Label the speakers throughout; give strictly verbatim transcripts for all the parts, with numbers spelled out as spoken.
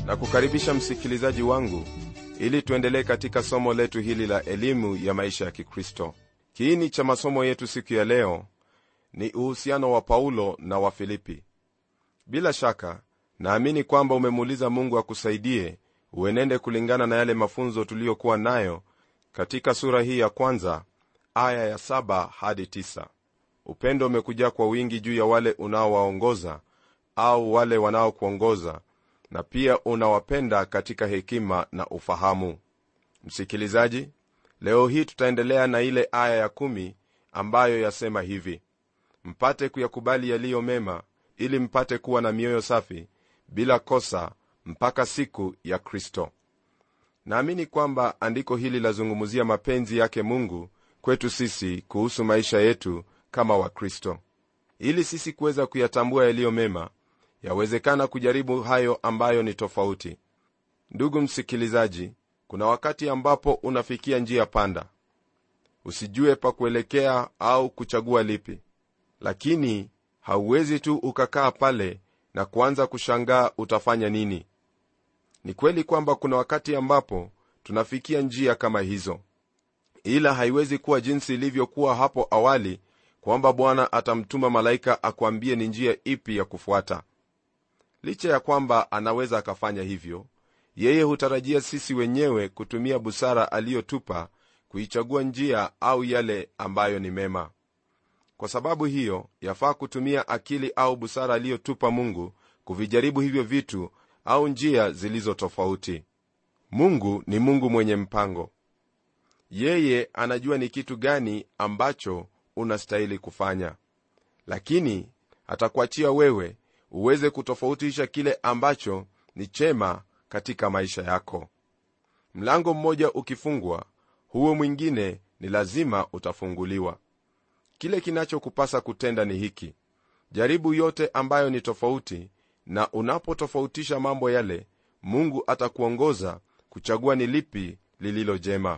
Speaker 1: na kukaribisha msikilizaji wangu ili tuendelee katika somo letu hili la elimu ya maisha ya Kikristo. Kiini cha masomo yetu siku ya leo ni uhusiano wa Paulo na Wafilipi. Bila shaka naamini kwamba umemuuliza Mungu akusaidie uenende kulingana na yale mafunzo tuliyokuwa nayo katika sura hii ya kwanza aya ya saba hadi tisa. Upendo umekuja kwa wingi juu ya wale unaowaongoza au wale wanaokuongoza, na pia unawapenda katika hekima na ufahamu. Msikilizaji, leo hii tutaendelea na ile aya ya kumi ambayo yasema hivi: mpate kuyakubali yaliyo mema, ili mpate kuwa na mioyo safi bila kosa mpaka siku ya Kristo. Naamini kwamba andiko hili lazungumzia mapenzi yake Mungu kwetu sisi kuhusu maisha yetu kama wa Kristo. Ili sisi kuweza kuyatambua yaliyo mema, yawezekana kujaribu hayo ambayo ni tofauti. Ndugu msikilizaji, kuna wakati ambapo unafikia njia panda, usijue pa kuelekea au kuchagua lipi, lakini hauwezi tu ukakaa pale na kuanza kushangaa utafanya nini. Ni kweli kwamba kuna wakati ambapo tunafikia njia kama hizo, ila haiwezi kuwa jinsi ilivyokuwa hapo awali, kwamba Bwana atamtuma malaika akuambie ni njia ipi ya kufuata. Licha ya kwamba anaweza akafanya hivyo, yeye hutarajia sisi wenyewe kutumia busara aliyotupa kuichagua njia au yale ambayo ni mema. Kwa sababu hiyo, yafaa kutumia akili au busara aliyotupa Mungu kuvijaribu hivyo vitu au njia zilizo tofauti. Mungu ni Mungu mwenye mpango. Yeye anajua ni kitu gani ambacho unastahili kufanya, lakini atakuachia wewe uweze kutofautisha kile ambacho ni chema katika maisha yako. Mlango mmoja ukifungwa, huo mwingine ni lazima utafunguliwa. Kile kinachokupasa kutenda ni hiki: jaribu yote ambayo ni tofauti, na unapotofautisha mambo yale, Mungu atakuongoza kuchagua ni lipi lililo jema.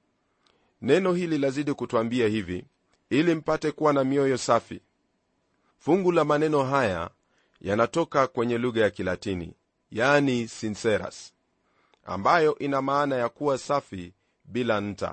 Speaker 1: Neno hili lazidi kutuambia hivi: ili mpate kuwa na mioyo safi. Fungu la maneno haya yanatoka kwenye lugha ya Kilatini, yani sinceras, ambayo ina maana ya kuwa safi bila nta.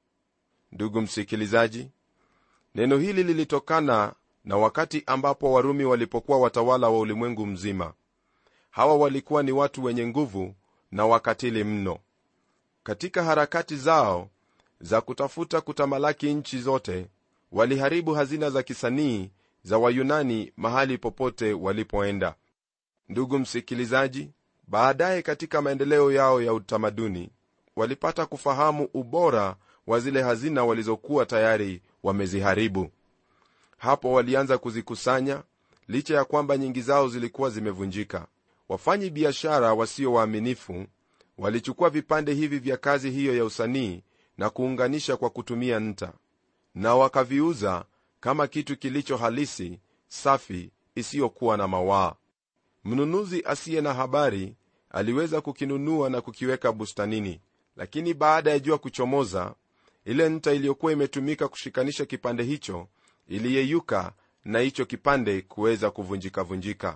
Speaker 1: Ndugu msikilizaji, neno hili lilitokana na wakati ambapo Warumi walipokuwa watawala wa ulimwengu mzima. Hawa walikuwa ni watu wenye nguvu na wakatili mno. Katika harakati zao za kutafuta kutamalaki nchi zote, waliharibu hazina za kisanii za Wayunani mahali popote walipoenda. Ndugu msikilizaji, baadaye katika maendeleo yao ya utamaduni, walipata kufahamu ubora wa zile hazina walizokuwa tayari wameziharibu. Hapo walianza kuzikusanya, licha ya kwamba nyingi zao zilikuwa zimevunjika. Wafanyi biashara wasio waaminifu walichukua vipande hivi vya kazi hiyo ya usanii na kuunganisha kwa kutumia nta, na wakaviuza kama kitu kilicho halisi, safi, isiyokuwa na mawaa. Mnunuzi asiye na habari aliweza kukinunua na kukiweka bustanini, lakini baada ya jua kuchomoza, ile nta iliyokuwa imetumika kushikanisha kipande hicho iliyeyuka na hicho kipande kuweza kuvunjika vunjika.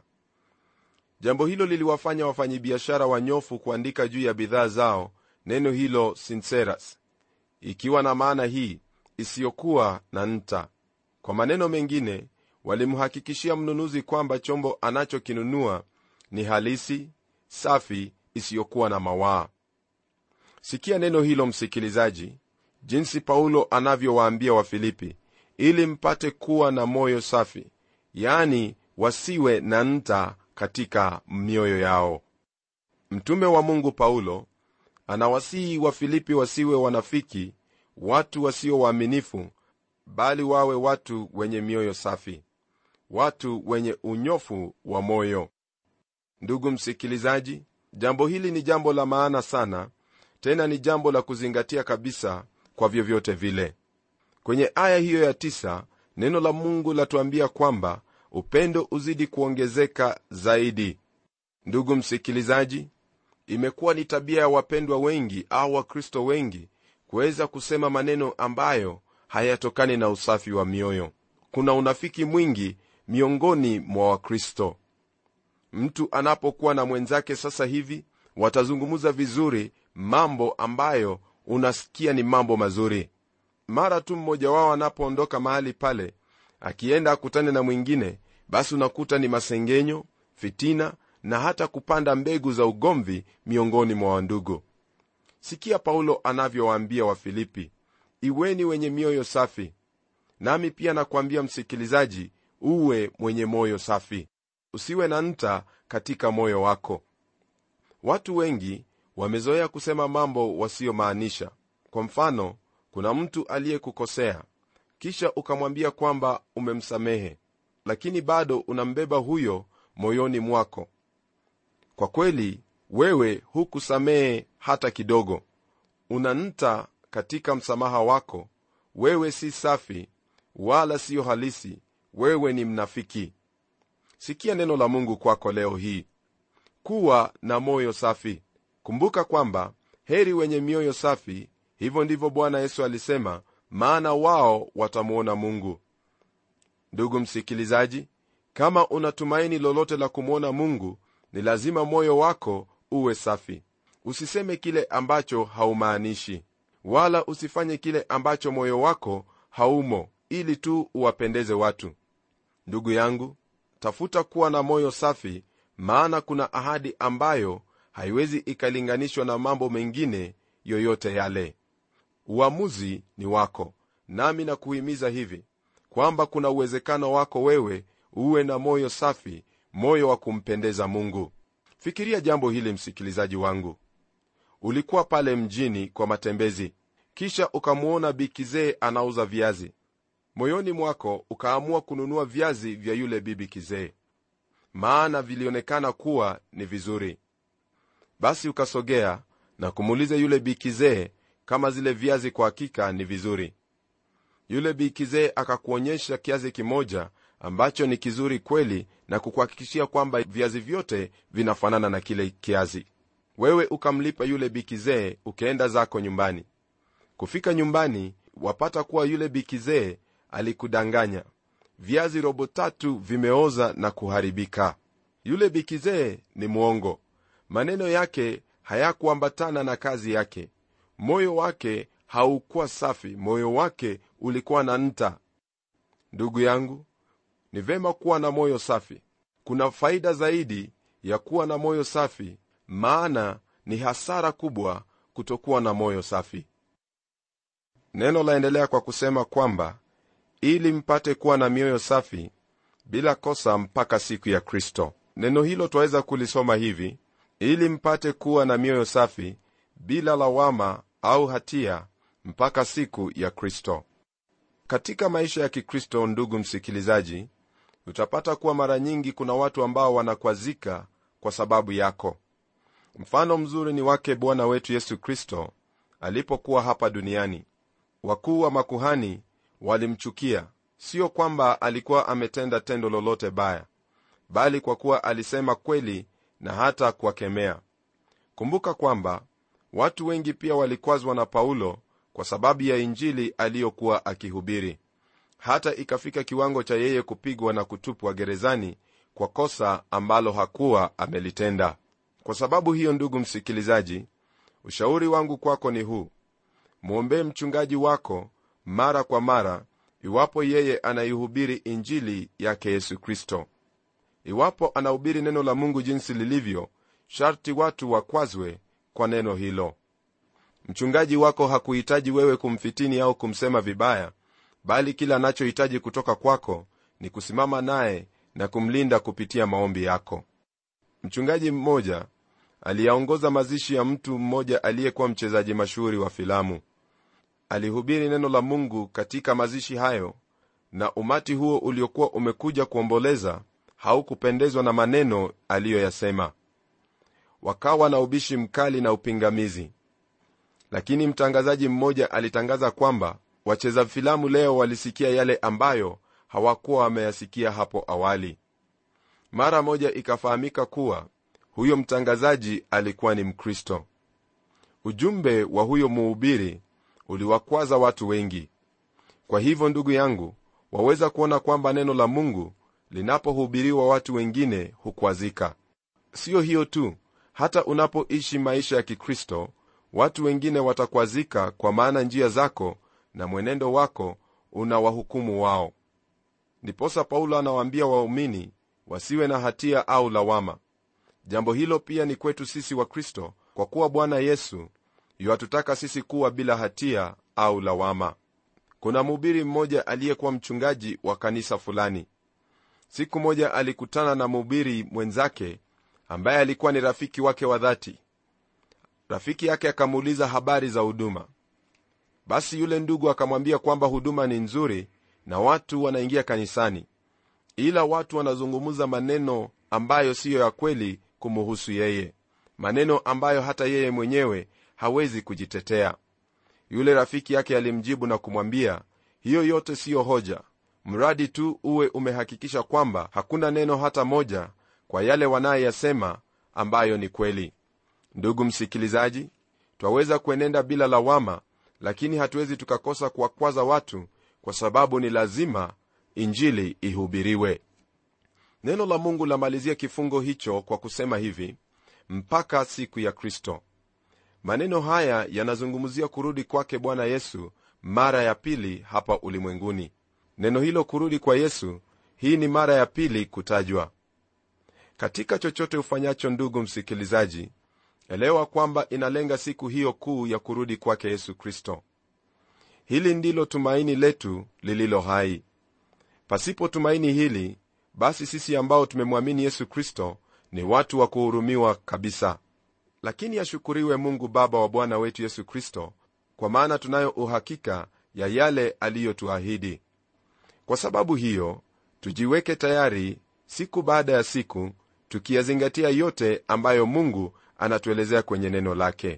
Speaker 1: Jambo hilo liliwafanya wafanyabiashara wanyofu kuandika juu ya bidhaa zao neno hilo sinceras, ikiwa na maana hii, isiyokuwa na nta. Kwa maneno mengine, walimhakikishia mnunuzi kwamba chombo anachokinunua ni halisi, safi, isiyokuwa na mawaa. Sikia neno hilo msikilizaji, jinsi Paulo anavyowaambia Wafilipi, ili mpate kuwa na moyo safi, yani wasiwe na nta katika mioyo yao. Mtume wa Mungu Paulo anawasihi Wafilipi wasiwe wanafiki, watu wasio waaminifu, bali wawe watu wenye mioyo safi, watu wenye unyofu wa moyo. Ndugu msikilizaji, jambo hili ni jambo la maana sana, tena ni jambo la kuzingatia kabisa kwa vyovyote vile. Kwenye aya hiyo ya tisa, neno la Mungu latuambia kwamba upendo uzidi kuongezeka zaidi. Ndugu msikilizaji, imekuwa ni tabia ya wapendwa wengi au Wakristo wengi kuweza kusema maneno ambayo hayatokani na usafi wa mioyo. Kuna unafiki mwingi miongoni mwa Wakristo. Mtu anapokuwa na mwenzake sasa hivi watazungumza vizuri mambo ambayo unasikia ni mambo mazuri. Mara tu mmoja wao anapoondoka mahali pale akienda akutane na mwingine, basi unakuta ni masengenyo, fitina na hata kupanda mbegu za ugomvi miongoni mwa ndugu. Sikia Paulo anavyowaambia Wafilipi, iweni wenye mioyo safi. Nami pia nakwambia msikilizaji, uwe mwenye moyo safi. Usiwe na nta katika moyo wako. Watu wengi wamezoea kusema mambo wasiyomaanisha. Kwa mfano, kuna mtu aliyekukosea, kisha ukamwambia kwamba umemsamehe, lakini bado unambeba huyo moyoni mwako. Kwa kweli, wewe hukusamehe hata kidogo. Unanta katika msamaha wako. Wewe si safi, wala sio halisi. Wewe ni mnafiki. Sikia neno la Mungu kwako leo hii. Kuwa na moyo safi. Kumbuka kwamba heri wenye mioyo safi, hivyo ndivyo Bwana Yesu alisema, maana wao watamuona Mungu. Ndugu msikilizaji, kama unatumaini lolote la kumuona Mungu, ni lazima moyo wako uwe safi. Usiseme kile ambacho haumaanishi, wala usifanye kile ambacho moyo wako haumo, ili tu uwapendeze watu. Ndugu yangu, tafuta kuwa na moyo safi, maana kuna ahadi ambayo haiwezi ikalinganishwa na mambo mengine yoyote yale. Uamuzi ni wako, nami nakuhimiza hivi kwamba kuna uwezekano wako wewe uwe na moyo safi, moyo wa kumpendeza Mungu. Fikiria jambo hili msikilizaji wangu. Ulikuwa pale mjini kwa matembezi, kisha ukamuona bikizee anauza viazi. Moyoni mwako ukaamua kununua viazi vya yule bibi kizee, maana vilionekana kuwa ni vizuri. Basi ukasogea na kumuuliza yule bikizee kama zile viazi kwa hakika ni vizuri. Yule bikizee akakuonyesha kiazi kimoja ambacho ni kizuri kweli, na kukuhakikishia kwamba viazi vyote vinafanana na kile kiazi. Wewe ukamlipa yule bikizee, ukaenda zako nyumbani. Kufika nyumbani, wapata kuwa yule bikizee alikudanganya. Viazi robo tatu vimeoza na kuharibika. Yule bikizee ni mwongo. Maneno yake hayakuambatana na kazi yake. Moyo wake haukuwa safi, moyo wake ulikuwa na nta. Ndugu yangu, ni vema kuwa na moyo safi. Kuna faida zaidi ya kuwa na moyo safi, maana ni hasara kubwa kutokuwa na moyo safi. Neno laendelea kwa kusema kwamba ili mpate kuwa na mioyo safi bila kosa mpaka siku ya Kristo. Neno hilo twaweza kulisoma hivi: ili mpate kuwa na mioyo safi bila lawama au hatia mpaka siku ya Kristo. Katika maisha ya Kikristo, ndugu msikilizaji, utapata kuwa mara nyingi kuna watu ambao wanakwazika kwa sababu yako. Mfano mzuri ni wake Bwana wetu Yesu Kristo alipokuwa hapa duniani. Wakuu wa makuhani walimchukia, sio kwamba alikuwa ametenda tendo lolote baya, bali kwa kuwa alisema kweli na hata kuwakemea. Kumbuka kwamba watu wengi pia walikwazwa na Paulo kwa sababu ya injili aliyokuwa akihubiri, hata ikafika kiwango cha yeye kupigwa na kutupwa gerezani kwa kosa ambalo hakuwa amelitenda. Kwa sababu hiyo, ndugu msikilizaji, ushauri wangu kwako ni huu: muombe mchungaji wako mara kwa mara, iwapo yeye anaihubiri injili yake Yesu Kristo. Iwapo anahubiri neno la Mungu jinsi lilivyo, sharti watu wakwazwe kwa neno hilo. Mchungaji wako hakuhitaji wewe kumfitini au kumsema vibaya, bali kila anachohitaji kutoka kwako ni kusimama naye na kumlinda kupitia maombi yako. Mchungaji mmoja aliyaongoza mazishi ya mtu mmoja aliyekuwa mchezaji mashuhuri wa filamu. Alihubiri neno la Mungu katika mazishi hayo, na umati huo uliokuwa umekuja kuomboleza haukupendezwa na maneno aliyoyasema. Wakawa na ubishi mkali na upingamizi. Lakini mtangazaji mmoja alitangaza kwamba wacheza filamu leo walisikia yale ambayo hawakuwa wameyasikia hapo awali. Mara moja ikafahamika kuwa huyo mtangazaji alikuwa ni Mkristo. Ujumbe wa huyo mhubiri uliwakwaza watu wengi. Kwa hivyo, ndugu yangu, waweza kuona kwamba neno la Mungu linapohubiriwa watu wengine hukwazika. Sio hiyo tu, Hata unapoishi maisha ya Kikristo, watu wengine watakwazika, kwa maana njia zako na mwenendo wako unawahukumu wao. Ndiposa Paulo anawaambia waumini wasiwe na hatia au lawama. Jambo hilo pia ni kwetu sisi wa Kristo, kwa kuwa Bwana Yesu yuatutaka sisi kuwa bila hatia au lawama. Kuna mhubiri mmoja aliyekuwa mchungaji wa kanisa fulani. Siku moja alikutana na mhubiri mwenzake ambaye alikuwa ni rafiki wake wa dhati. Rafiki yake akamuuliza habari za huduma. Basi yule ndugu akamwambia kwamba huduma ni nzuri na watu wanaingia kanisani, ila watu wanazungumza maneno ambayo siyo ya kweli kumuhusu yeye, maneno ambayo hata yeye mwenyewe hawezi kujitetea. Yule rafiki yake alimjibu na kumwambia, hiyo yote siyo hoja, mradi tu uwe umehakikisha kwamba hakuna neno hata moja kwa yale wanayosema ambayo ni kweli. Ndugu msikilizaji, twaweza kuenenda bila lawama, lakini hatuwezi tukakosa kuwakwaza watu, kwa sababu ni lazima injili ihubiriwe. Neno la Mungu lamalizia kifungo hicho kwa kusema hivi, mpaka siku ya Kristo. Maneno haya yanazungumzia kurudi kwake Bwana Yesu mara ya pili hapa ulimwenguni. Neno hilo kurudi kwa Yesu, hii ni mara ya pili kutajwa. Katika chochote ufanyacho, ndugu msikilizaji, elewa kwamba inalenga siku hiyo kuu ya kurudi kwake Yesu Kristo. Hili ndilo tumaini letu lililo hai. Pasipo tumaini hili, basi sisi ambao tumemwamini Yesu Kristo ni watu wa kuhurumiwa kabisa. Lakini ashukuriwe Mungu Baba wa Bwana wetu Yesu Kristo, kwa maana tunayo uhakika ya yale aliyotuahidi. Kwa sababu hiyo, tujiweke tayari siku baada ya siku, tukiyazingatia yote ambayo Mungu anatuelezea kwenye neno lake.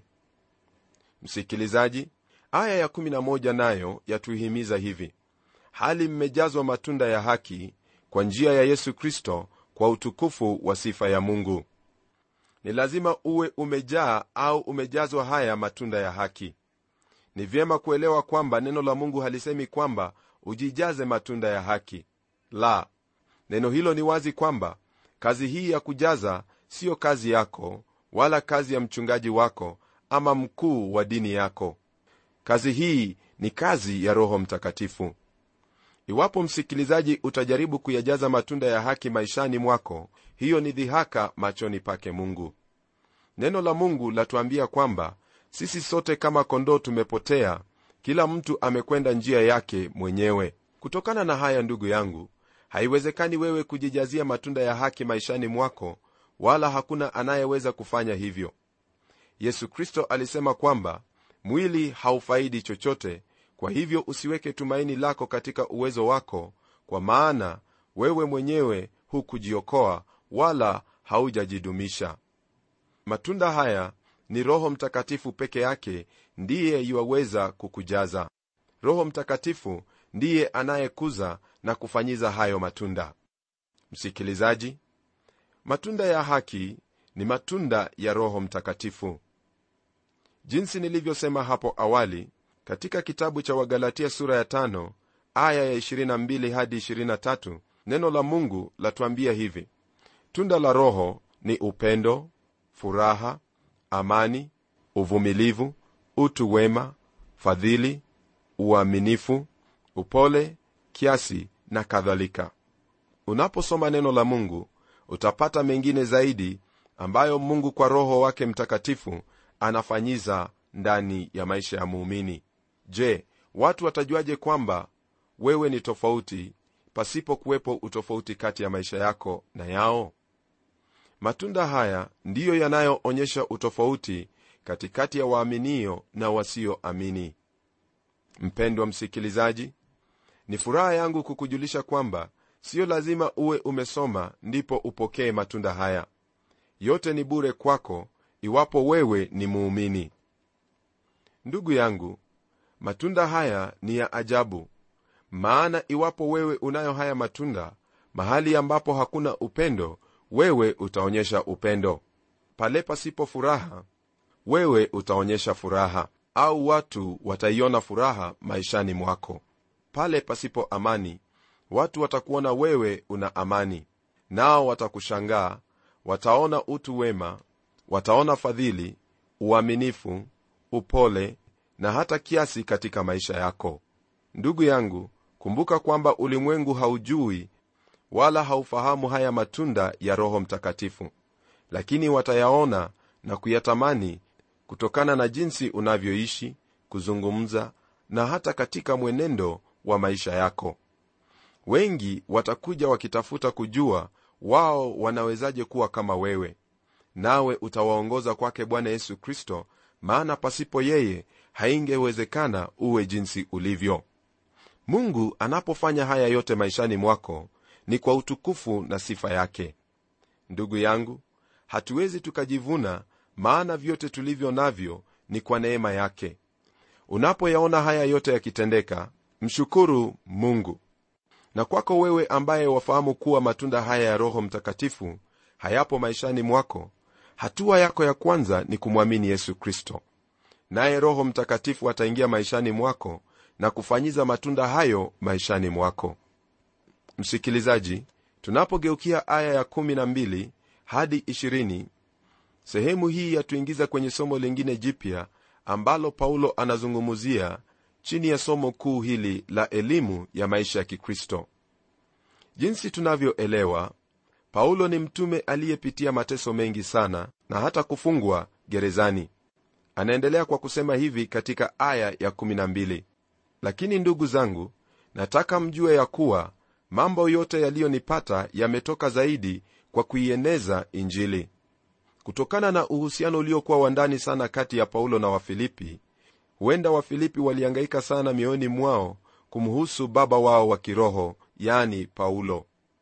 Speaker 1: Msikilizaji, aya ya kumi na moja nayo yatuhimiza hivi, hali mmejazwa matunda ya haki kwa njia ya Yesu Kristo, kwa utukufu wa sifa ya Mungu. Ni lazima uwe umejaa au umejazwa haya matunda ya haki. Ni vyema kuelewa kwamba neno la Mungu halisemi kwamba ujijaze matunda ya haki. La, neno hilo ni wazi kwamba kazi hii ya kujaza siyo kazi yako, wala kazi ya mchungaji wako ama mkuu wa dini yako. Kazi hii ni kazi ya Roho Mtakatifu. Iwapo msikilizaji, utajaribu kuyajaza matunda ya haki maishani mwako, hiyo ni dhihaka machoni pake Mungu. Neno la Mungu latuambia kwamba sisi sote kama kondoo tumepotea, kila mtu amekwenda njia yake mwenyewe. Kutokana na haya, ndugu yangu, haiwezekani wewe kujijazia matunda ya haki maishani mwako, wala hakuna anayeweza kufanya hivyo. Yesu Kristo alisema kwamba mwili haufaidi chochote, kwa hivyo usiweke tumaini lako katika uwezo wako, kwa maana wewe mwenyewe hukujiokoa wala haujajidumisha. Matunda haya ni Roho Mtakatifu peke yake ndiye yuwaweza kukujaza. Roho Mtakatifu ndiye anayekuza na kufanyiza hayo matunda. Msikilizaji, matunda ya haki ni matunda ya Roho Mtakatifu. Jinsi nilivyosema hapo awali, katika kitabu cha Wagalatia sura ya tano aya ya ishirini na mbili hadi ishirini na tatu, neno la Mungu latuambia hivi, tunda la Roho ni upendo, furaha, amani, uvumilivu, utu wema, fadhili, uaminifu, upole, kiasi na kadhalika. Unaposoma neno la Mungu, utapata mengine zaidi ambayo Mungu kwa Roho wake Mtakatifu anafanyiza ndani ya maisha ya muumini. Je, watu watajuaje kwamba wewe ni tofauti pasipo kuwepo utofauti kati ya maisha yako na yao? Matunda haya ndiyo yanayoonyesha utofauti katikati ya waaminio na wasioamini. Mpendwa msikilizaji, ni furaha yangu kukujulisha kwamba sio lazima uwe umesoma ndipo upokee matunda haya. Yote ni bure kwako iwapo wewe ni muumini. Ndugu yangu, matunda haya ni ya ajabu, maana iwapo wewe unayo haya matunda mahali ambapo hakuna upendo, wewe utaonyesha upendo. Pale pasipo furaha, wewe utaonyesha furaha, au watu wataiona furaha maishani mwako. Pale pasipo amani, watu watakuona wewe una amani, nao watakushangaa, wataona utu wema, wataona fadhili, uaminifu, upole na hata kiasi katika maisha yako. Ndugu yangu, kumbuka kwamba ulimwengu haujui wala haufahamu haya matunda ya Roho Mtakatifu, lakini watayaona na kuyatamani kutokana na jinsi unavyoishi, kuzungumza na hata katika mwenendo wa maisha yako. Wengi watakuja wakitafuta kujua wao wanawezaje kuwa kama wewe, nawe utawaongoza kwake Bwana Yesu Kristo, maana pasipo yeye haingewezekana uwe jinsi ulivyo. Mungu anapofanya haya yote maishani mwako ni kwa utukufu na sifa yake. Ndugu yangu, hatuwezi tukajivuna, maana vyote tulivyo navyo ni kwa neema yake. Unapoyaona haya yote yakitendeka, mshukuru Mungu. Na kwako wewe ambaye wafahamu kuwa matunda haya ya Roho Mtakatifu hayapo maishani mwako, hatua yako ya kwanza ni kumwamini Yesu Kristo, naye Roho Mtakatifu ataingia maishani mwako na kufanyiza matunda hayo maishani mwako. Msikilizaji, tunapogeukia aya ya kumi na mbili hadi ishirini, sehemu hii yatuingiza kwenye somo lingine jipya ambalo Paulo anazungumzia chini ya somo kuu hili la elimu ya maisha ya Kikristo. Jinsi tunavyoelewa, Paulo ni mtume aliyepitia mateso mengi sana na hata kufungwa gerezani. Anaendelea kwa kusema hivi katika aya ya kumi na mbili: lakini ndugu zangu, nataka mjue ya kuwa mambo yote yaliyonipata yametoka zaidi kwa kuieneza Injili. Kutokana na uhusiano uliokuwa wa ndani sana kati ya Paulo na Wafilipi, huenda Wafilipi walihangaika sana mioyoni mwao kumhusu baba wao wa kiroho, yani Paulo.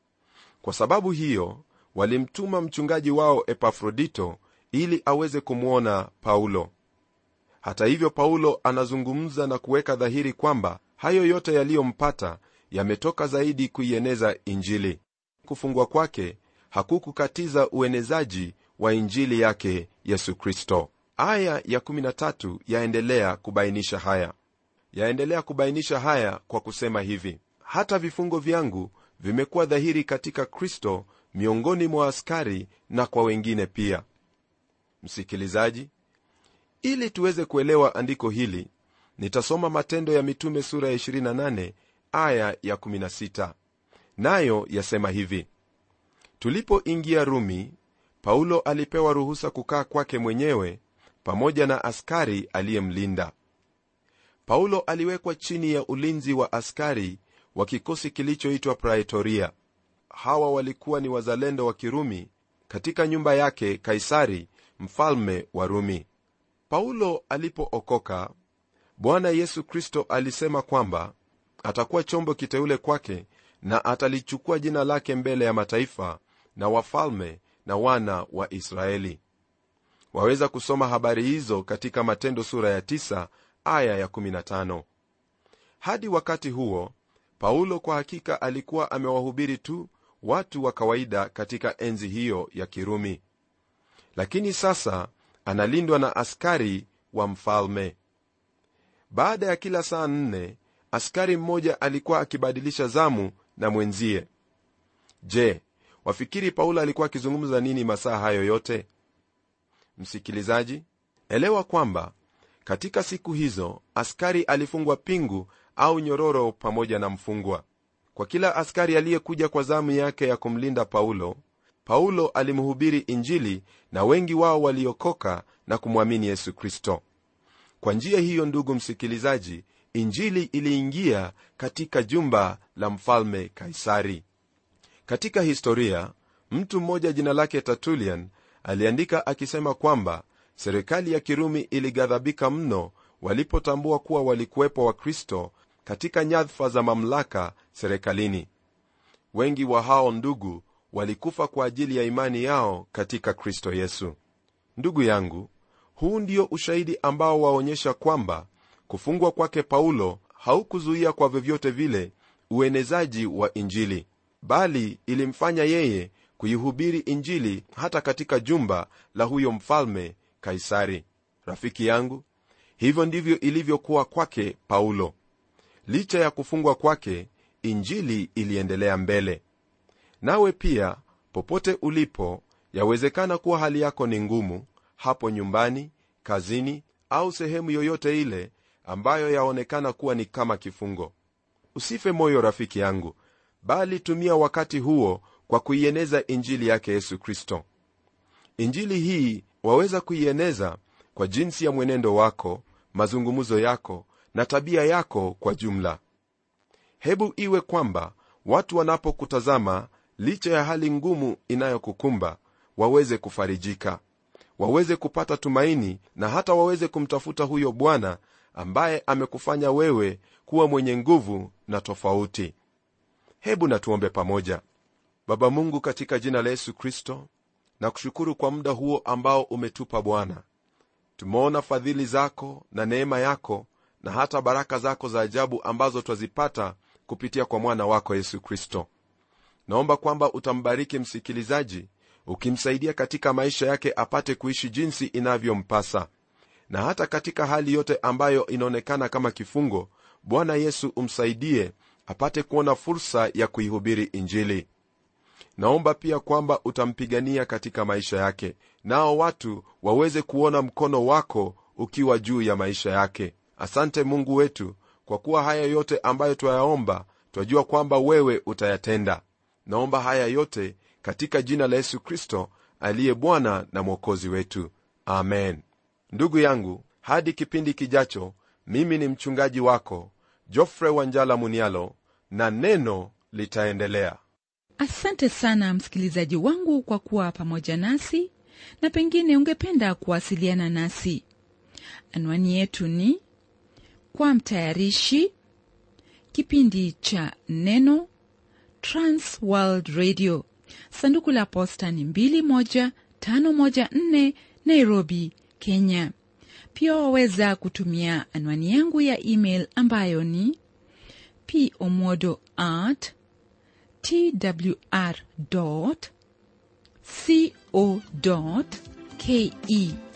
Speaker 1: Kwa sababu hiyo, walimtuma mchungaji wao Epafrodito ili aweze kumuona Paulo. Hata hivyo, Paulo anazungumza na kuweka dhahiri kwamba hayo yote yaliyompata yametoka zaidi kuieneza Injili. Kufungwa kwake hakukukatiza uenezaji wa Injili yake Yesu Kristo. Aya ya kumi na tatu yaendelea kubainisha haya. Yaendelea kubainisha haya kwa kusema hivi: hata vifungo vyangu vimekuwa dhahiri katika Kristo miongoni mwa askari na kwa wengine pia. Msikilizaji, ili tuweze kuelewa andiko hili, nitasoma Matendo ya Mitume sura ya ishirini na nane aya ya kumi na sita. Nayo yasema hivi: tulipoingia Rumi, Paulo alipewa ruhusa kukaa kwake mwenyewe pamoja na askari aliyemlinda. Paulo aliwekwa chini ya ulinzi wa askari wa kikosi kilichoitwa Praetoria. Hawa walikuwa ni wazalendo wa Kirumi katika nyumba yake Kaisari, mfalme wa Rumi. Paulo alipookoka, Bwana Yesu Kristo alisema kwamba atakuwa chombo kiteule kwake na atalichukua jina lake mbele ya mataifa na wafalme na wana wa Israeli. Waweza kusoma habari hizo katika Matendo sura ya tisa aya ya kumi na tano. Hadi wakati huo, Paulo kwa hakika alikuwa amewahubiri tu watu wa kawaida katika enzi hiyo ya Kirumi. Lakini sasa analindwa na askari wa mfalme. Baada ya kila saa nne, askari mmoja alikuwa akibadilisha zamu na mwenzie. Je, wafikiri Paulo alikuwa akizungumza nini masaa hayo yote? Msikilizaji, elewa kwamba katika siku hizo askari alifungwa pingu au nyororo pamoja na mfungwa. Kwa kila askari aliyekuja kwa zamu yake ya kumlinda Paulo, Paulo alimhubiri Injili na wengi wao waliokoka na kumwamini Yesu Kristo. Kwa njia hiyo, ndugu msikilizaji, Injili iliingia katika jumba la mfalme Kaisari. Katika historia, mtu mmoja jina lake Tertullian aliandika akisema kwamba serikali ya Kirumi ilighadhabika mno walipotambua kuwa walikuwepo Wakristo katika nyadhifa za mamlaka serikalini. Wengi wa hao ndugu walikufa kwa ajili ya imani yao katika Kristo Yesu. Ndugu yangu, huu ndio ushahidi ambao waonyesha kwamba kufungwa kwake Paulo haukuzuia kwa vyovyote vile uenezaji wa Injili, bali ilimfanya yeye kuihubiri Injili hata katika jumba la huyo mfalme Kaisari. Rafiki yangu, hivyo ndivyo ilivyokuwa kwake Paulo. Licha ya kufungwa kwake, Injili iliendelea mbele. Nawe pia, popote ulipo, yawezekana kuwa hali yako ni ngumu, hapo nyumbani, kazini au sehemu yoyote ile ambayo yaonekana kuwa ni kama kifungo. Usife moyo rafiki yangu, bali tumia wakati huo kwa kuieneza injili yake Yesu Kristo. Injili hii waweza kuieneza kwa jinsi ya mwenendo wako, mazungumzo yako na tabia yako kwa jumla. Hebu iwe kwamba watu wanapokutazama, licha ya hali ngumu inayokukumba, waweze kufarijika, waweze kupata tumaini na hata waweze kumtafuta huyo Bwana ambaye amekufanya wewe kuwa mwenye nguvu na tofauti. Hebu na tuombe pamoja. Baba Mungu, katika jina la Yesu Kristo, na kushukuru kwa muda huo ambao umetupa Bwana. Tumeona fadhili zako na neema yako na hata baraka zako za ajabu ambazo twazipata kupitia kwa mwana wako Yesu Kristo. Naomba kwamba utambariki msikilizaji, ukimsaidia katika maisha yake apate kuishi jinsi inavyompasa, na hata katika hali yote ambayo inaonekana kama kifungo, Bwana Yesu umsaidie apate kuona fursa ya kuihubiri injili. Naomba pia kwamba utampigania katika maisha yake, nao watu waweze kuona mkono wako ukiwa juu ya maisha yake. Asante Mungu wetu, kwa kuwa haya yote ambayo twayaomba twajua kwamba wewe utayatenda. Naomba haya yote katika jina la Yesu Kristo aliye Bwana na Mwokozi wetu. Amen. Ndugu yangu, hadi kipindi kijacho, mimi ni mchungaji wako Geoffrey Wanjala Munialo, na neno litaendelea.
Speaker 2: Asante sana msikilizaji wangu kwa kuwa pamoja nasi, na pengine ungependa kuwasiliana nasi. Anwani yetu ni kwa mtayarishi kipindi cha Neno, Trans World Radio, sanduku la posta ni mbili moja tano moja nne, Nairobi, Kenya. Pia waweza kutumia anwani yangu ya email ambayo ni pomodo at twr dot co dot ke.